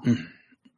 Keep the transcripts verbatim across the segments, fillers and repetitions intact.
嗯，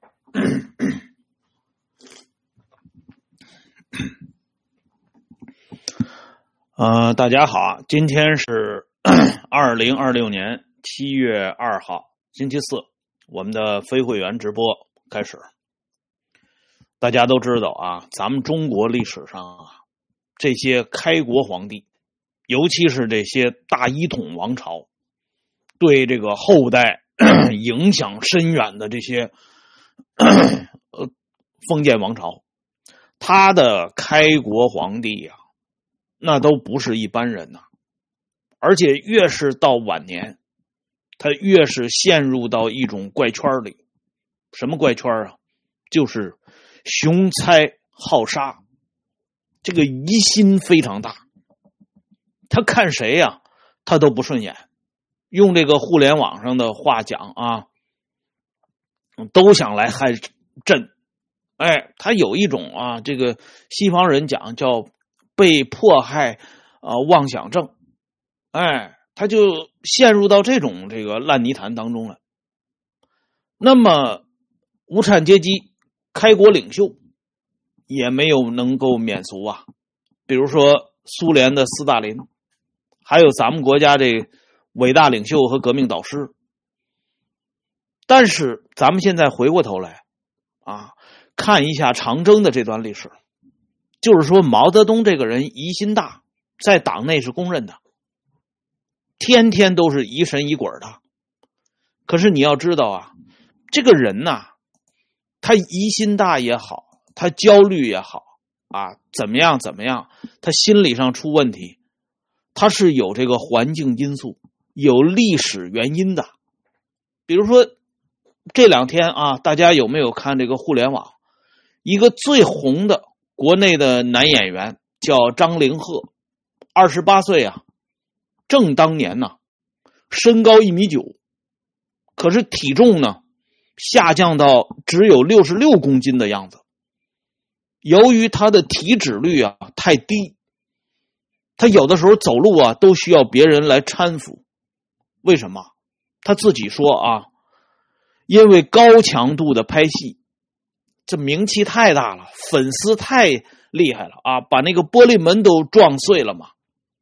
呃，大家好，今天是二零二六年七月二号，星期四，我们的非会员直播开始。大家都知道啊，咱们中国历史上啊，这些开国皇帝，尤其是这些大一统王朝，对这个后代影响深远的这些呃封建王朝，他的开国皇帝呀、啊，那都不是一般人呐、啊，而且越是到晚年，他越是陷入到一种怪圈里。什么怪圈啊？就是雄猜好杀，这个疑心非常大。他看谁呀、啊，他都不顺眼。用这个互联网上的话讲啊，都想来害朕。哎，他有一种啊，这个西方人讲叫被迫害啊、呃、妄想症。哎，他就陷入到这种这个烂泥潭当中了。那么无产阶级开国领袖也没有能够免俗啊，比如说苏联的斯大林，还有咱们国家这伟大领袖和革命导师。但是咱们现在回过头来啊，看一下长征的这段历史，就是说毛泽东这个人疑心大，在党内是公认的，天天都是疑神疑鬼的。可是你要知道啊，这个人呐、啊，他疑心大也好，他焦虑也好啊，怎么样怎么样，他心理上出问题，他是有这个环境因素，有历史原因的。比如说这两天啊，大家有没有看这个互联网？一个最红的国内的男演员叫张凌赫，二十八岁啊，正当年呢、啊，身高一米九，可是体重呢下降到只有六十六公斤的样子。由于他的体脂率啊太低，他有的时候走路啊都需要别人来搀扶。为什么？他自己说啊，因为高强度的拍戏，这名气太大了，粉丝太厉害了啊，把那个玻璃门都撞碎了嘛。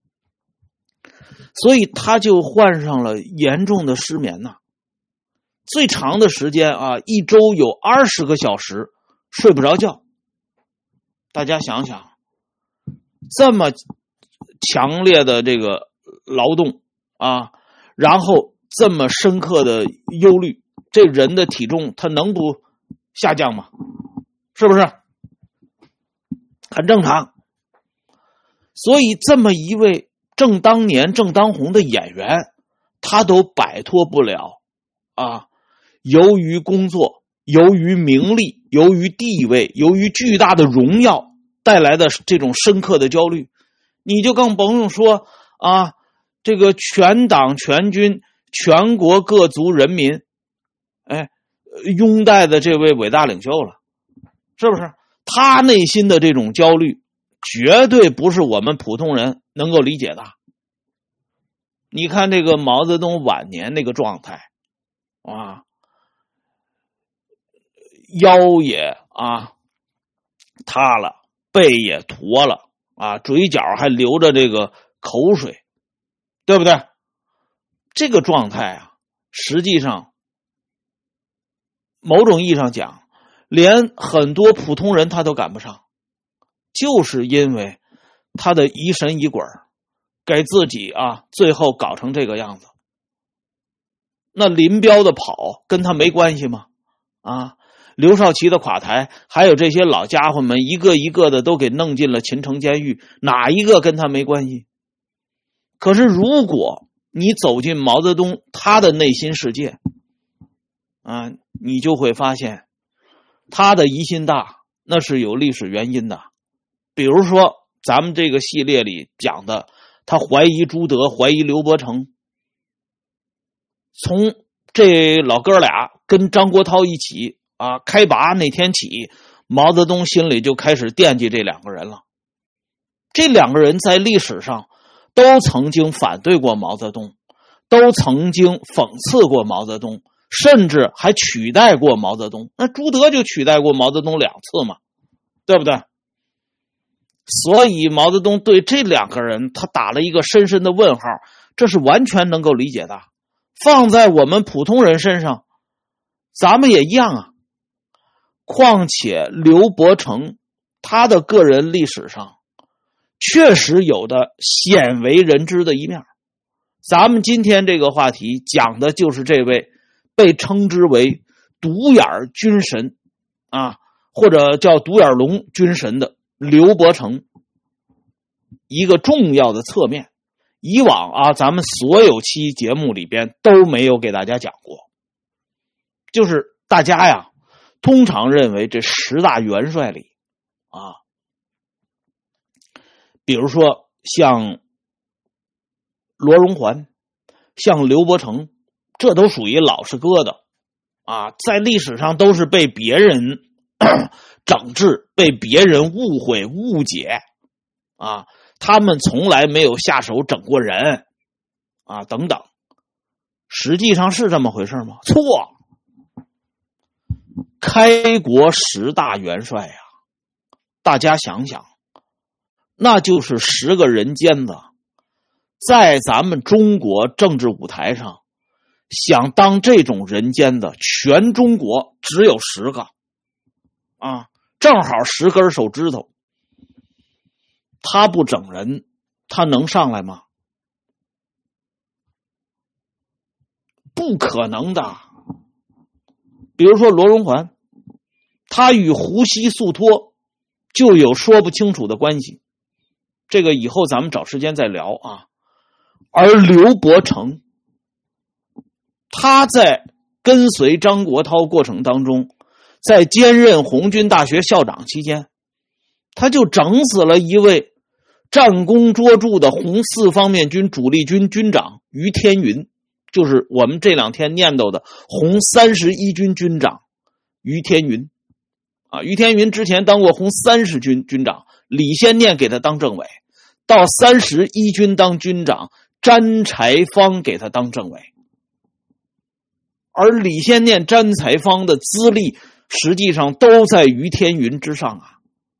所以他就患上了严重的失眠呐、啊，最长的时间啊，一周有二十个小时睡不着觉。大家想想，这么强烈的这个劳动啊，然后这么深刻的忧虑，这人的体重他能不下降吗？是不是？很正常。所以这么一位正当年正当红的演员，他都摆脱不了啊，由于工作，由于名利，由于地位，由于巨大的荣耀带来的这种深刻的焦虑。你就更甭用说啊，这个全党全军全国各族人民哎拥戴的这位伟大领袖了，是不是？他内心的这种焦虑绝对不是我们普通人能够理解的。你看这个毛泽东晚年那个状态啊，腰也啊塌了，背也驼了啊，嘴角还流着这个口水，对不对？这个状态啊，实际上某种意义上讲，连很多普通人他都赶不上，就是因为他的疑神疑鬼，给自己啊最后搞成这个样子。那林彪的跑跟他没关系吗？啊，刘少奇的垮台，还有这些老家伙们一个一个的都给弄进了秦城监狱，哪一个跟他没关系？可是如果你走进毛泽东他的内心世界啊，你就会发现他的疑心大那是有历史原因的。比如说咱们这个系列里讲的，他怀疑朱德，怀疑刘伯承。从这老哥俩跟张国焘一起啊开拔那天起，毛泽东心里就开始惦记这两个人了。这两个人在历史上都曾经反对过毛泽东，都曾经讽刺过毛泽东， 甚至还取代过毛泽东。那朱德就取代过毛泽东两次嘛，对不对？所以毛泽东对这两个人他打了一个深深的问号，这是完全能够理解的。放在我们普通人身上，咱们也一样啊。况且刘伯承他的个人历史上确实有的鲜为人知的一面。咱们今天这个话题讲的就是这位被称之为独眼军神啊，或者叫独眼龙军神的刘伯承一个重要的侧面。以往啊，咱们所有期节目里边都没有给大家讲过。就是大家呀通常认为这十大元帅里啊，比如说像罗荣桓，像刘伯承，这都属于老实疙瘩啊，在历史上都是被别人整治，被别人误会误解啊，他们从来没有下手整过人啊，等等。实际上是这么回事吗？错。开国十大元帅呀，大家想想，那就是十个人尖子，在咱们中国政治舞台上，想当这种人尖子，全中国只有十个啊，正好十根手指头。他不整人，他能上来吗？不可能的。比如说罗荣桓，他与胡锡速托就有说不清楚的关系，这个以后咱们找时间再聊啊。而刘伯承，他在跟随张国焘过程当中，在兼任红军大学校长期间，他就整死了一位战功卓著的红四方面军主力军军长于天云，就是我们这两天念叨的红三十一军军长于天云啊。于天云之前当过红三十军军长，李先念给他当政委，到三十一军当军长，詹才芳给他当政委。而李先念、詹才芳的资历实际上都在于天云之上啊。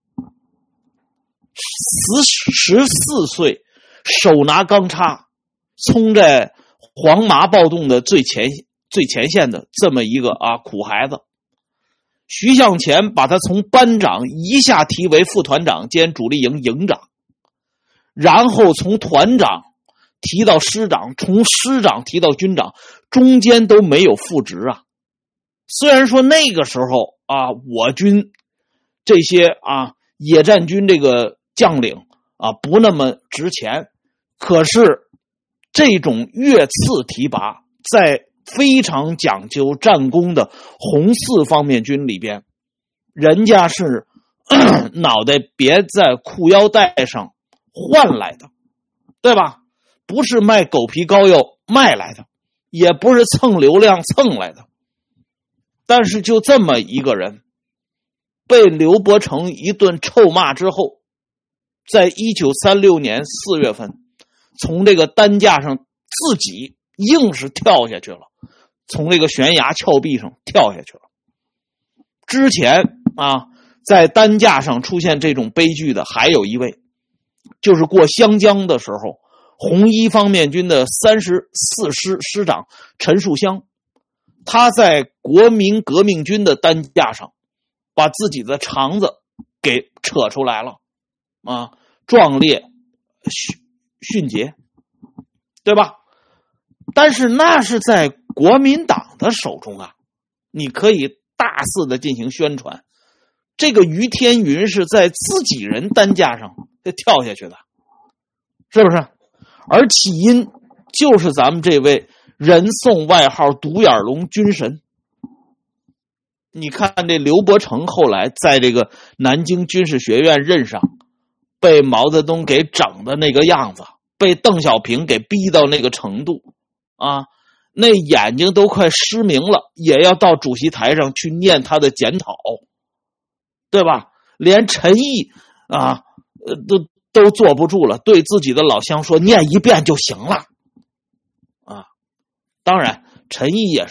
十四岁手拿钢叉冲在黄麻暴动的最前最前线的这么一个啊苦孩子，徐向前把他从班长一下提为副团长兼主力营营长，然后从团长提到师长，从师长提到军长，中间都没有复职啊。虽然说那个时候啊，我军这些啊野战军这个将领啊不那么值钱，可是这种越次提拔在非常讲究战功的红四方面军里边，人家是脑袋别在裤腰带上换来的，对吧？不是卖狗皮膏药卖来的，也不是蹭流量蹭来的。但是就这么一个人被刘伯承一顿臭骂之后，在一九三六年四月份从这个担架上自己硬是跳下去了，从这个悬崖峭壁上跳下去了。之前啊在担架上出现这种悲剧的还有一位，就是过湘江的时候红一方面军的三十四师师长陈树湘，他在国民革命军的担架上把自己的肠子给扯出来了啊，壮烈迅捷，对吧？但是那是在国民党的手中啊，你可以大肆的进行宣传。这个于天云是在自己人担架上跳下去的，是不是？而起因就是咱们这位人送外号独眼龙军神。你看这刘伯承后来在这个南京军事学院任上，被毛泽东给整的那个样子，被邓小平给逼到那个程度啊，那眼睛都快失明了，也要到主席台上去念他的检讨，对吧？连陈毅啊，呃，都都坐不住了，对自己的老乡说：“念一遍就行了。”啊，当然，陈毅也是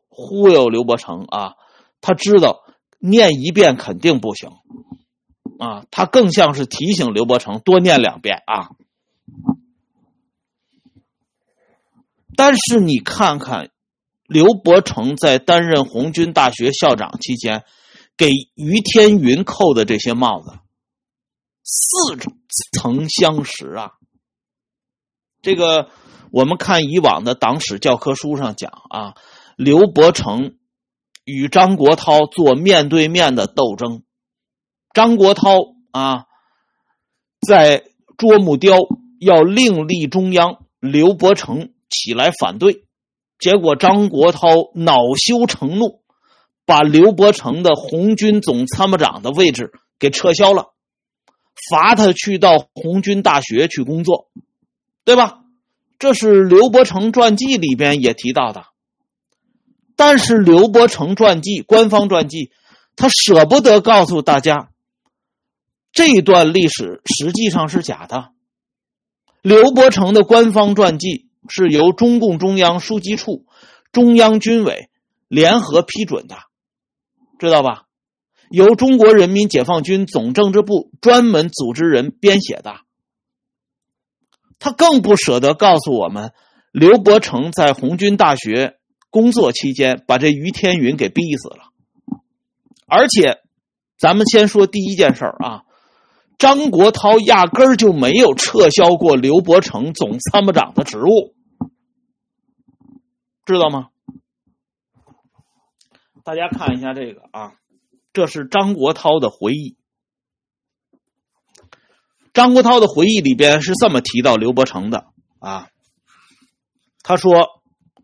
忽悠刘伯承啊，他知道念一遍肯定不行啊，他更像是提醒刘伯承多念两遍啊。但是你看看刘伯承在担任红军大学校长期间给于天云扣的这些帽子似曾相识啊。这个我们看以往的党史教科书上讲啊，刘伯承与张国焘做面对面的斗争，张国焘啊在啄木雕要另立中央，刘伯承起来反对，结果张国焘恼羞成怒，把刘伯承的红军总参谋长的位置给撤销了，罚他去到红军大学去工作，对吧？这是刘伯承传记里边也提到的。但是刘伯承传记，官方传记，他舍不得告诉大家这段历史实际上是假的。刘伯承的官方传记是由中共中央书记处、中央军委联合批准的，知道吧？由中国人民解放军总政治部专门组织人编写的。他更不舍得告诉我们，刘伯承在红军大学工作期间把这于天云给逼死了。而且咱们先说第一件事啊，张国焘压根儿就没有撤销过刘伯承总参谋长的职务，知道吗？大家看一下这个啊，这是张国焘的回忆。张国焘的回忆里边是这么提到刘伯承的啊，他说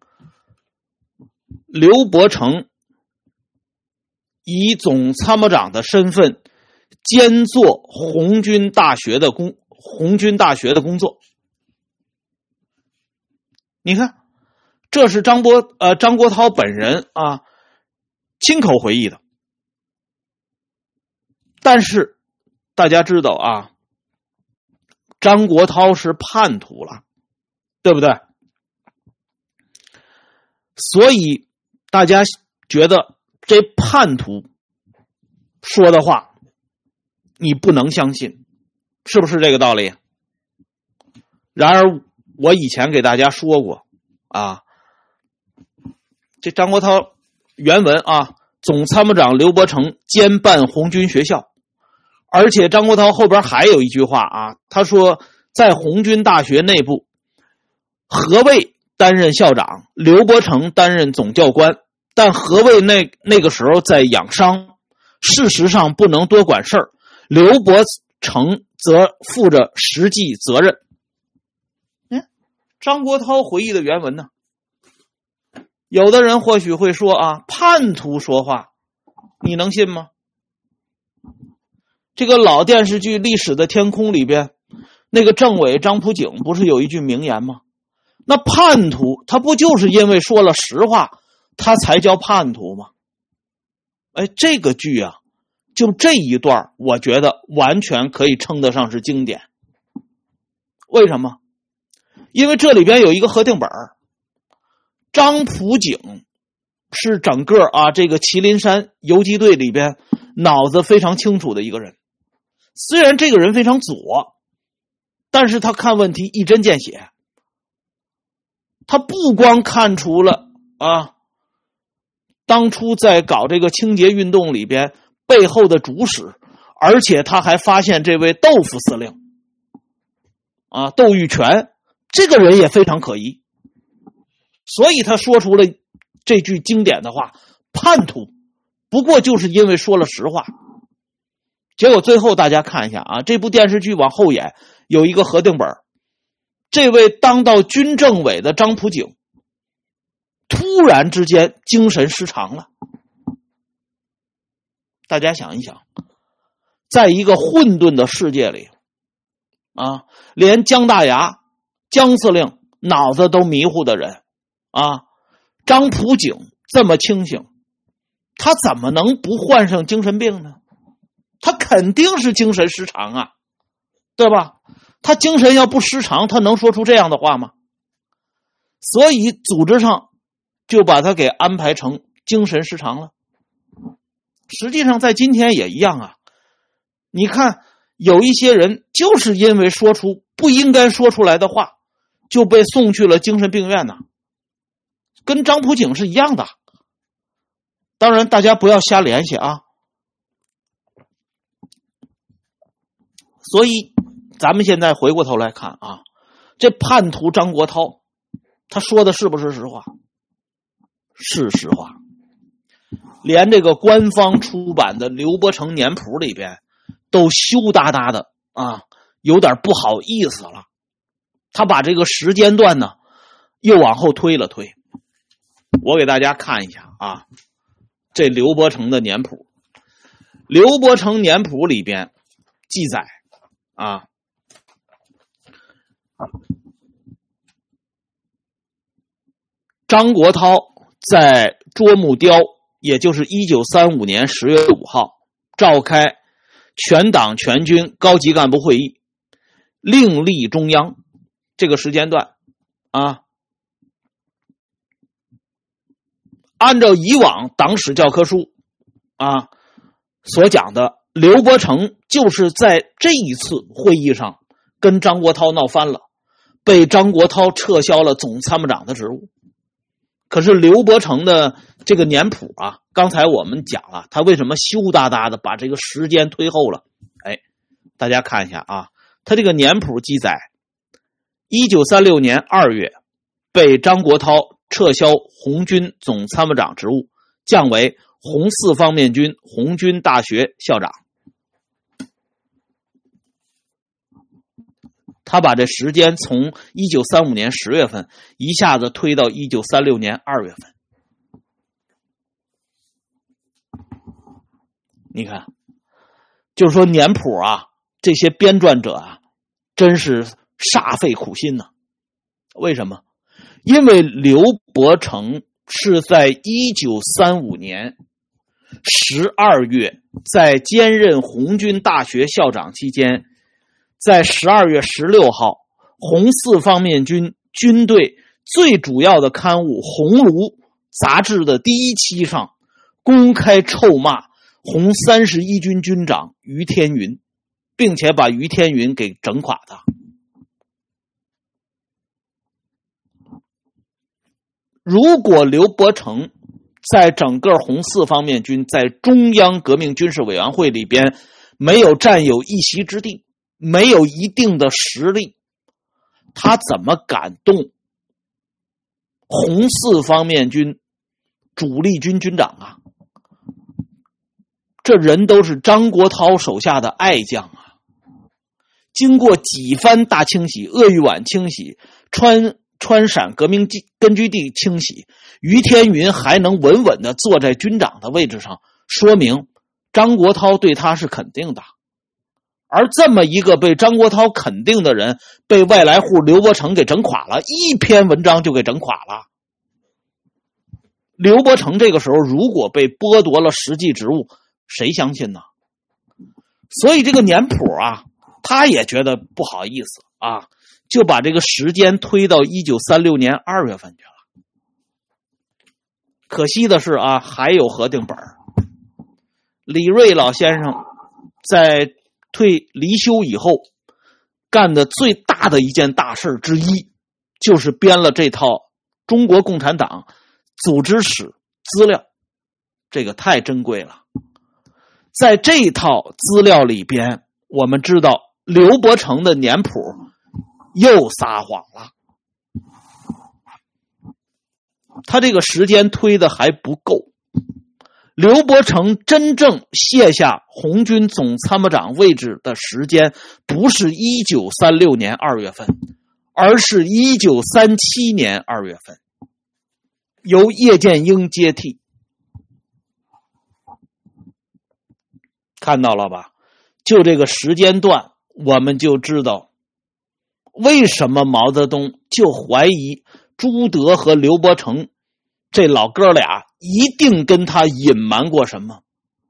刘伯承以总参谋长的身份兼做红军大学的工红军大学的工作。你看，这是张国呃张国焘本人啊亲口回忆的。但是大家知道啊，张国焘是叛徒了，对不对？所以大家觉得这叛徒说的话你不能相信，是不是这个道理？然而我以前给大家说过啊，这张国焘原文啊，总参谋长刘伯承兼办红军学校。而且张国焘后边还有一句话啊，他说在红军大学内部，何卫担任校长，刘伯承担任总教官，但何卫那那个时候在养伤，事实上不能多管事儿，刘伯承则负着实际责任。嗯，张国焘回忆的原文呢？有的人或许会说啊，叛徒说话，你能信吗？这个老电视剧《历史的天空》里边，那个政委张普景不是有一句名言吗？那叛徒他不就是因为说了实话，他才叫叛徒吗？哎，这个剧啊，就这一段，我觉得完全可以称得上是经典。为什么？因为这里边有一个核定本，张普景是整个啊这个麒麟山游击队里边脑子非常清楚的一个人。虽然这个人非常左，但是他看问题一针见血。他不光看出了啊，当初在搞这个清洁运动里边背后的主使，而且他还发现这位豆腐司令啊，窦玉泉这个人也非常可疑，所以他说出了这句经典的话：叛徒不过就是因为说了实话。结果最后大家看一下啊，这部电视剧往后演有一个核定本，这位当到军政委的张普景突然之间精神失常了。大家想一想，在一个混沌的世界里啊，连姜大牙姜司令脑子都迷糊的人啊，张普景这么清醒，他怎么能不患上精神病呢？他肯定是精神失常啊，对吧？他精神要不失常，他能说出这样的话吗？所以组织上就把他给安排成精神失常了。实际上在今天也一样啊，你看有一些人就是因为说出不应该说出来的话，就被送去了精神病院呢，跟张朴槿是一样的。当然大家不要瞎联系啊。所以咱们现在回过头来看啊，这叛徒张国焘他说的是不是实话？是实话。连这个官方出版的刘伯承年谱里边都羞答答的啊，有点不好意思了。他把这个时间段呢又往后推了推。我给大家看一下啊，这刘伯承的年谱。刘伯承年谱里边记载啊，张国焘在卓木雕，也就是一九三五年十月五号召开全党全军高级干部会议，另立中央。这个时间段啊，按照以往党史教科书啊所讲的，刘伯承就是在这一次会议上跟张国焘闹翻了，被张国焘撤销了总参谋长的职务。可是刘伯承的这个年谱啊，刚才我们讲了他为什么羞答答的把这个时间推后了。哎，大家看一下啊，他这个年谱记载一九三六年二月被张国焘撤销红军总参谋长职务，降为红四方面军红军大学校长。他把这时间从一九三五年十月份一下子推到一九三六年二月份。你看，就是说年谱啊，这些编撰者啊，真是煞费苦心呢。为什么？因为刘伯承是在一九三五年十二月在兼任红军大学校长期间，在十二月十六号红四方面军军队最主要的刊物《红炉》杂志的第一期上公开臭骂红三十一军军长于天云，并且把于天云给整垮的。如果刘伯承在整个红四方面军在中央革命军事委员会里边没有占有一席之地，没有一定的实力，他怎么敢动红四方面军主力军军长啊？这人都是张国焘手下的爱将啊！经过几番大清洗，鄂豫皖清洗，川川陕革命根据地清洗，于天云还能稳稳地坐在军长的位置上，说明张国焘对他是肯定的。而这么一个被张国焘肯定的人，被外来户刘伯承给整垮了，一篇文章就给整垮了。刘伯承这个时候如果被剥夺了实际职务，谁相信呢？所以这个年谱啊，他也觉得不好意思啊，就把这个时间推到一九三六年二月份去了。可惜的是啊，还有核定本。李瑞老先生在退离休以后干的最大的一件大事之一，就是编了这套中国共产党组织史资料，这个太珍贵了。在这套资料里边，我们知道刘伯承的年谱又撒谎了，他这个时间推的还不够。刘伯承真正卸下红军总参谋长位置的时间不是一九三六年二月份，而是一九三七年二月份，由叶剑英接替。看到了吧？就这个时间段，我们就知道为什么毛泽东就怀疑朱德和刘伯承这老哥俩一定跟他隐瞒过什么。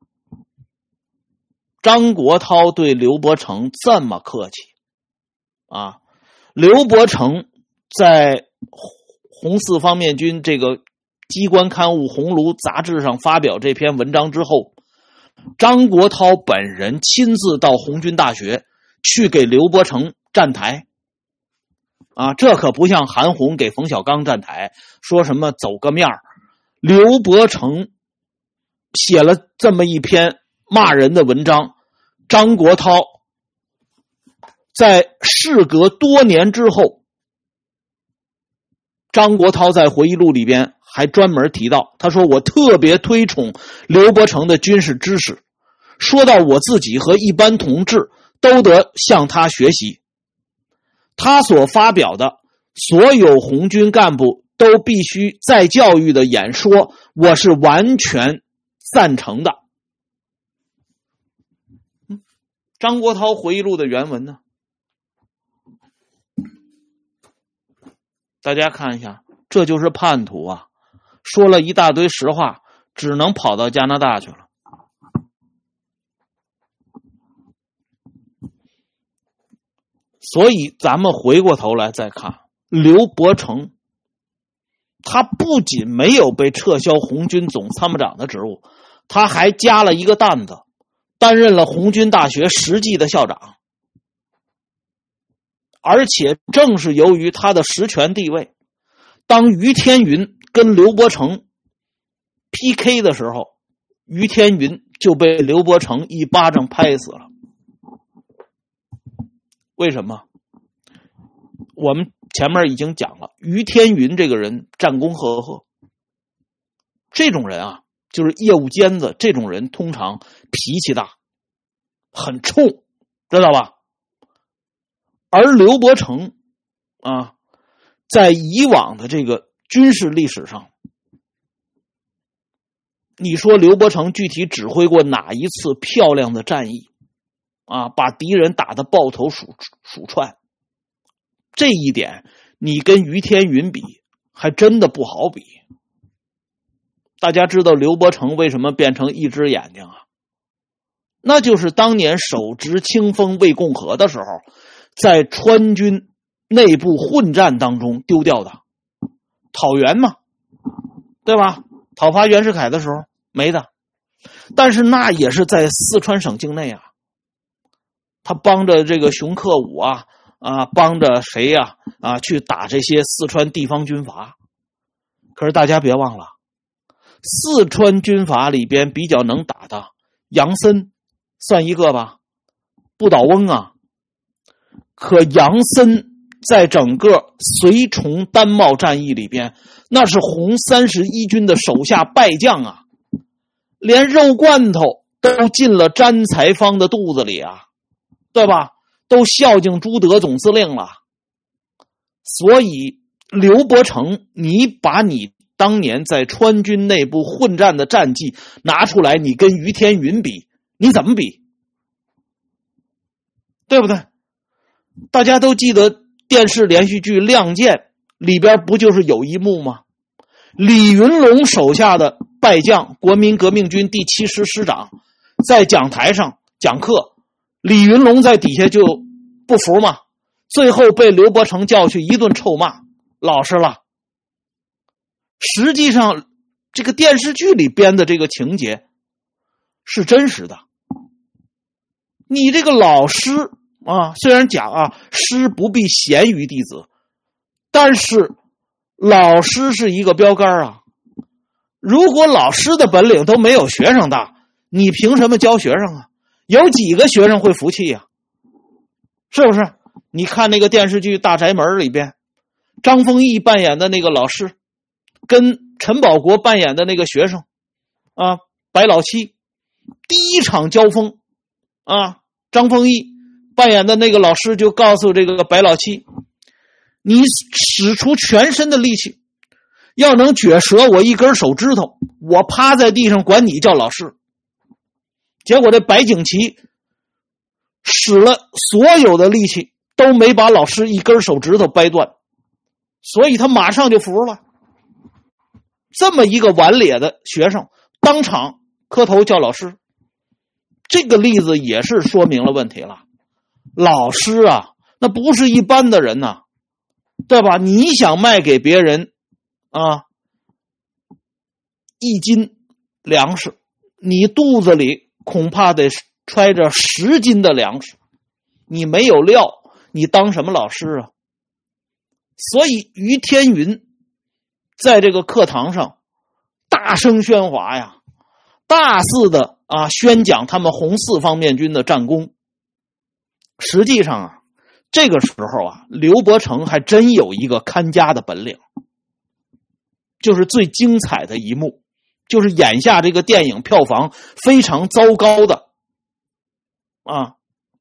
张国焘对刘伯承这么客气啊，刘伯承在红四方面军这个机关刊物《红炉》杂志上发表这篇文章之后，张国焘本人亲自到红军大学去给刘伯承站台。啊，这可不像韩红给冯小刚站台，说什么走个面儿。刘伯承写了这么一篇骂人的文章，张国焘在事隔多年之后，张国焘在回忆录里边还专门提到，他说我特别推崇刘伯承的军事知识，说到我自己和一般同志都得向他学习。他所发表的所有红军干部都必须再教育的演说，我是完全赞成的。张国焘回忆录的原文呢？大家看一下，这就是叛徒啊！说了一大堆实话，只能跑到加拿大去了。所以咱们回过头来再看刘伯承，他不仅没有被撤销红军总参谋长的职务，他还加了一个担子，担任了红军大学实际的校长。而且正是由于他的实权地位，当于天云跟刘伯承 P K 的时候，于天云就被刘伯承一巴掌拍死了。为什么？我们前面已经讲了，于天云这个人战功赫赫，这种人啊，就是业务尖子，这种人通常脾气大，很冲，知道吧？而刘伯承啊，在以往的这个军事历史上，你说刘伯承具体指挥过哪一次漂亮的战役啊，把敌人打得抱头鼠鼠窜？这一点你跟于天云比还真的不好比。大家知道刘伯承为什么变成一只眼睛啊？那就是当年手执清风为共和的时候，在川军内部混战当中丢掉的。讨袁嘛，对吧？讨伐袁世凯的时候没的，但是那也是在四川省境内啊。他帮着这个熊克武啊啊，帮着谁呀 啊, 啊去打这些四川地方军阀。可是大家别忘了，四川军阀里边比较能打的杨森算一个吧，不倒翁啊。可杨森在整个绥崇丹茂战役里边，那是红三十一军的手下败将啊，连肉罐头都进了詹才芳的肚子里啊，对吧？都孝敬朱德总司令了。所以刘伯承，你把你当年在川军内部混战的战绩拿出来，你跟于天云比，你怎么比？对不对？大家都记得电视连续剧《亮剑》里边不就是有一幕吗？李云龙手下的败将，国民革命军第七师师长，在讲台上讲课，李云龙在底下就不服嘛，最后被刘伯承叫去一顿臭骂，老实了。实际上这个电视剧里编的这个情节是真实的。你这个老师啊，虽然讲啊，师不必贤于弟子，但是老师是一个标杆啊。如果老师的本领都没有学生大，你凭什么教学生啊？有几个学生会服气啊？是不是？你看那个电视剧《大宅门》里边，张丰毅扮演的那个老师跟陈宝国扮演的那个学生啊，白老七，第一场交锋啊，张丰毅扮演的那个老师就告诉这个白老七，你使出全身的力气，要能撅折我一根手指头，我趴在地上管你叫老师。结果这白景琦使了所有的力气，都没把老师一根手指头掰断，所以他马上就服了。这么一个顽劣的学生，当场磕头叫老师，这个例子也是说明了问题了。老师啊，那不是一般的人呐、啊，对吧？你想卖给别人啊， 一斤粮食，你肚子里恐怕得揣着十斤的粮食，你没有料，你当什么老师啊？所以于天云在这个课堂上大声喧哗呀，大肆的啊宣讲他们红四方面军的战功。实际上啊，这个时候啊，刘伯承还真有一个看家的本领，就是最精彩的一幕，就是眼下这个电影票房非常糟糕的啊，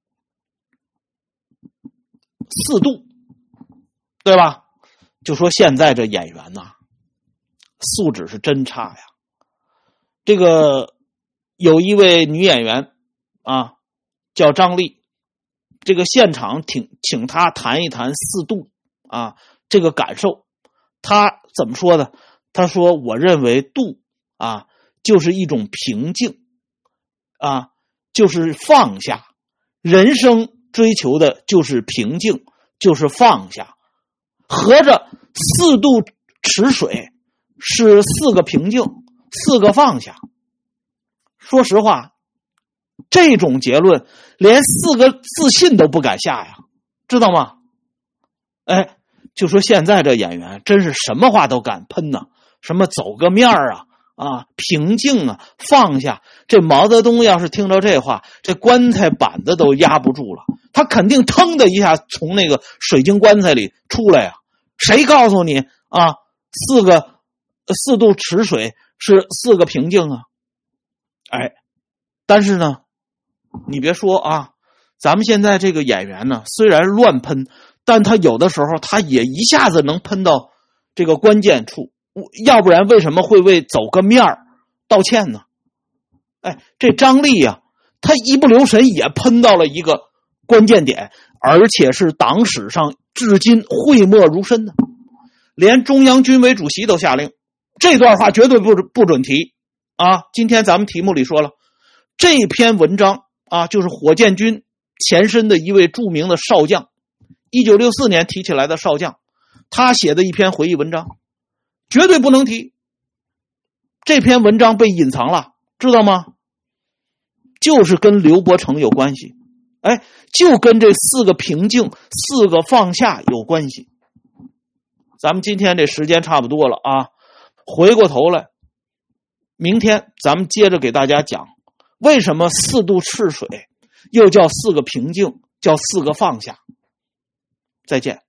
四度，对吧？就说现在这演员呐、啊，素质是真差呀。这个有一位女演员啊，叫张丽，这个现场请请她谈一谈四度啊这个感受。她怎么说的？她说：“我认为度啊就是一种平静啊，就是放下。人生追求的就是平静，就是放下。合着四度池水是四个平静，四个放下。”说实话，这种结论连四个自信都不敢下呀，知道吗？哎，就说现在这演员真是什么话都敢喷呐、啊，什么走个面啊啊，平静啊，放下。这毛泽东要是听到这话，这棺材板子都压不住了，他肯定腾的一下从那个水晶棺材里出来呀、啊。谁告诉你啊？四个四度池水是四个平静啊？哎，但是呢，你别说啊，咱们现在这个演员呢，虽然乱喷，但他有的时候他也一下子能喷到这个关键处，要不然为什么会为走个面儿道歉呢？哎，这张丽啊，他一不留神也喷到了一个关键点，而且是党史上至今讳莫如深的，连中央军委主席都下令，这段话绝对不不准提啊！今天咱们题目里说了，这篇文章啊，就是火箭军前身的一位著名的少将，一九六四年提起来的少将，他写的一篇回忆文章，绝对不能提。这篇文章被隐藏了，知道吗？就是跟刘伯承有关系，哎，就跟这四个平静、四个放下有关系。咱们今天这时间差不多了啊，回过头来，明天咱们接着给大家讲，为什么四度赤水又叫四个平静，叫四个放下。再见。